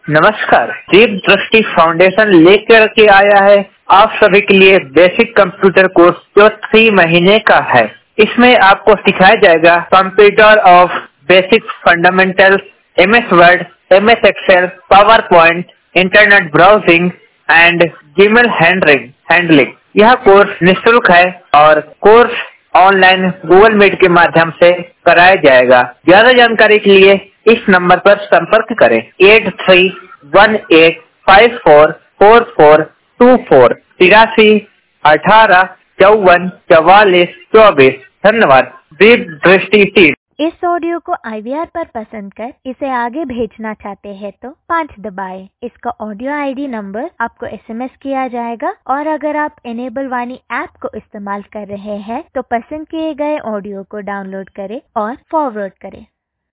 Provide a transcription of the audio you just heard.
नमस्कार, दीप दृष्टि फाउंडेशन लेकर के आया है आप सभी के लिए बेसिक कंप्यूटर कोर्स जो 3 महीने का है। इसमें आपको सिखाया जाएगा computer of basic fundamentals, MS Word, MS Excel, PowerPoint, internet browsing and Gmail handling. यह कोर्स निःशुल्क है और कोर्स ऑनलाइन गूगल मीट के माध्यम से कराया जाएगा। ज्यादा जानकारी के लिए इस नंबर पर संपर्क करें 8318544424 8318544424। धन्यवाद। दीप दृष्टि टीम। इस ऑडियो को IVR पर पसंद कर इसे आगे भेजना चाहते हैं तो 5 दबाएं। इसका ऑडियो ID नंबर आपको SMS किया जाएगा और अगर आप इनेबल वाणी ऐप को इस्तेमाल कर रहे हैं तो पसंद किए गए ऑडियो को डाउनलोड करें और फॉरवर्ड करें।